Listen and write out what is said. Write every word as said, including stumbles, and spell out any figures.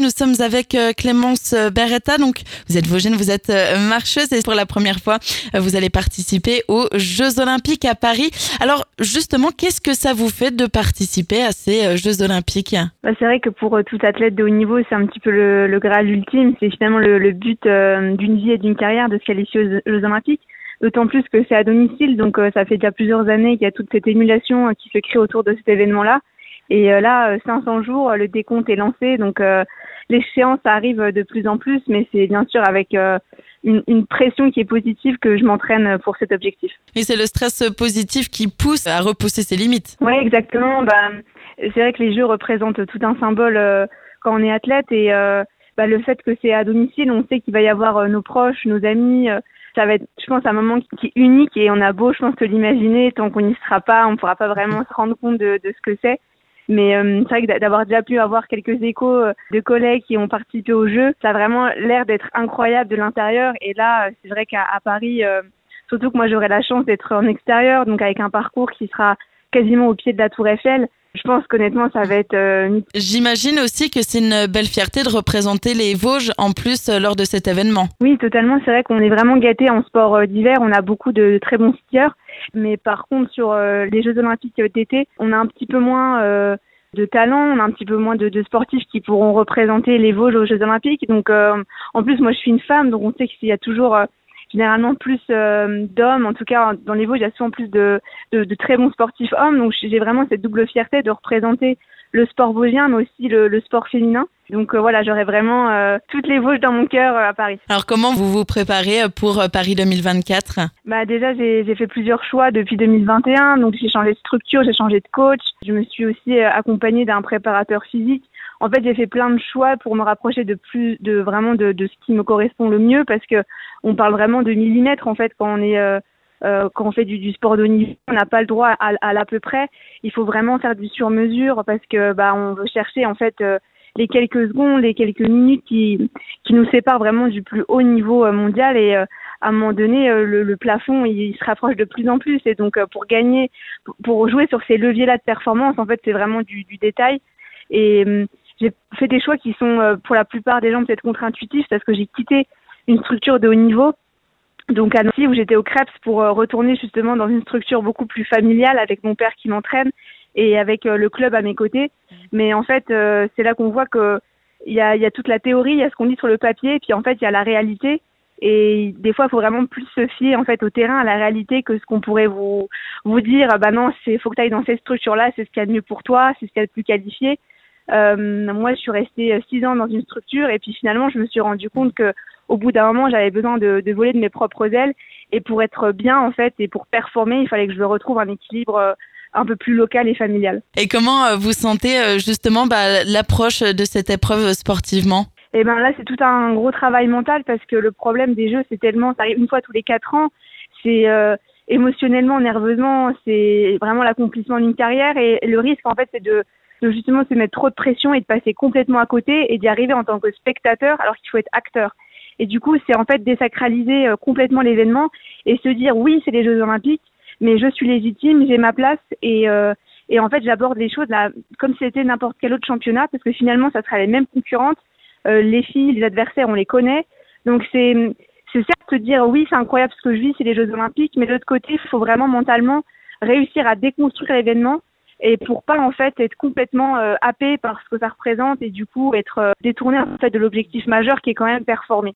nous sommes avec euh, Clémence Beretta. Donc, vous êtes Vosgienne, vous êtes euh, marcheuse et pour la première fois, euh, vous allez participer aux Jeux Olympiques à Paris. Alors, justement, qu'est-ce que ça vous fait de participer à ces euh, Jeux Olympiques ? Bah, c'est vrai que pour euh, tout athlète de haut niveau, c'est un petit peu le, le Graal ultime. C'est finalement le, le but euh, d'une vie et d'une carrière de se qualifier aux Jeux Olympiques. D'autant plus que c'est à domicile, donc euh, ça fait déjà plusieurs années qu'il y a toute cette émulation euh, qui se crée autour de cet événement-là. Et euh, là, euh, cinq cents jours, le décompte est lancé, donc euh, l'échéance arrive de plus en plus, mais c'est bien sûr avec euh, une, une pression qui est positive que je m'entraîne pour cet objectif. Et c'est le stress positif qui pousse à repousser ses limites. Oui, exactement. Bah, c'est vrai que les Jeux représentent tout un symbole euh, quand on est athlète et euh, bah, le fait que c'est à domicile, on sait qu'il va y avoir euh, nos proches, nos amis. Euh, ça va être, je pense, un moment qui, qui est unique et on a beau, je pense, se l'imaginer, tant qu'on n'y sera pas, on ne pourra pas vraiment se rendre compte de, de ce que c'est. Mais euh, c'est vrai que d'avoir déjà pu avoir quelques échos de collègues qui ont participé au jeu, ça a vraiment l'air d'être incroyable de l'intérieur. Et là, c'est vrai qu'à à Paris, euh, surtout que moi j'aurai la chance d'être en extérieur, donc avec un parcours qui sera quasiment au pied de la Tour Eiffel. Je pense qu'honnêtement, ça va être... Euh... J'imagine aussi que c'est une belle fierté de représenter les Vosges en plus euh, lors de cet événement. Oui, totalement. C'est vrai qu'on est vraiment gâtés en sport euh, d'hiver. On a beaucoup de très bons skieurs. Mais par contre, sur euh, les Jeux Olympiques d'été, on a un petit peu moins euh, de talent, on a un petit peu moins de, de sportifs qui pourront représenter les Vosges aux Jeux Olympiques. Donc, euh, en plus, moi, je suis une femme, donc on sait qu'il y a toujours... Euh, généralement plus euh, d'hommes, en tout cas dans les Vosges, il y a souvent plus de, de, de très bons sportifs hommes, donc j'ai vraiment cette double fierté de représenter le sport vosgien, mais aussi le, le sport féminin. Donc euh, voilà, j'aurai vraiment euh, toutes les Vosges dans mon cœur euh, à Paris. Alors comment vous vous préparez pour euh, Paris deux mille vingt-quatre ? Bah déjà, j'ai, j'ai fait plusieurs choix depuis deux mille vingt et un, donc j'ai changé de structure, j'ai changé de coach, je me suis aussi euh, accompagnée d'un préparateur physique. En fait, j'ai fait plein de choix pour me rapprocher de plus, de vraiment de, de ce qui me correspond le mieux, parce que on parle vraiment de millimètres en fait quand on est euh, euh, quand on fait du, du sport de haut niveau, on n'a pas le droit à, à l'à peu près. Il faut vraiment faire du sur-mesure parce que bah on veut chercher en fait euh, les quelques secondes, les quelques minutes qui qui nous séparent vraiment du plus haut niveau euh, mondial et euh, à un moment donné euh, le, le plafond il, il se rapproche de plus en plus et donc euh, pour gagner, pour jouer sur ces leviers-là de performance en fait c'est vraiment du, du détail et euh, j'ai fait des choix qui sont, euh, pour la plupart des gens, peut-être contre-intuitifs parce que j'ai quitté une structure de haut niveau, donc à Nancy, où j'étais au Krebs pour euh, retourner justement dans une structure beaucoup plus familiale avec mon père qui m'entraîne et avec euh, le club à mes côtés. Mais en fait, euh, c'est là qu'on voit que il y a, y a toute la théorie, il y a ce qu'on dit sur le papier, et puis en fait, il y a la réalité. Et des fois, il faut vraiment plus se fier en fait au terrain, à la réalité, que ce qu'on pourrait vous vous dire. Bah non, c'est faut que tu ailles dans cette structure-là, c'est ce qu'il y a de mieux pour toi, c'est ce qu'il y a de plus qualifié. Euh, moi, je suis restée six ans dans une structure et puis finalement, je me suis rendu compte que au bout d'un moment, j'avais besoin de, de voler de mes propres ailes et pour être bien en fait et pour performer, il fallait que je retrouve un équilibre un peu plus local et familial. Et comment vous sentez justement bah, l'approche de cette épreuve sportivement ? Et ben là, c'est tout un gros travail mental parce que le problème des Jeux, c'est tellement, ça arrive une fois tous les quatre ans, c'est euh, émotionnellement, nerveusement, c'est vraiment l'accomplissement d'une carrière et le risque en fait, c'est de de justement se mettre trop de pression et de passer complètement à côté et d'y arriver en tant que spectateur alors qu'il faut être acteur. Et du coup, c'est en fait désacraliser euh, complètement l'événement et se dire oui, c'est les Jeux Olympiques, mais je suis légitime, j'ai ma place et euh, et en fait, j'aborde les choses là comme si c'était n'importe quel autre championnat parce que finalement, ça sera les mêmes concurrentes, euh, les filles, les adversaires, on les connaît. Donc c'est c'est certes se dire oui, c'est incroyable ce que je vis, c'est les Jeux Olympiques, mais de l'autre côté, il faut vraiment mentalement réussir à déconstruire l'événement. Et pour pas en fait être complètement euh, happé par ce que ça représente et du coup être euh, détourné en fait de l'objectif majeur qui est quand même performer.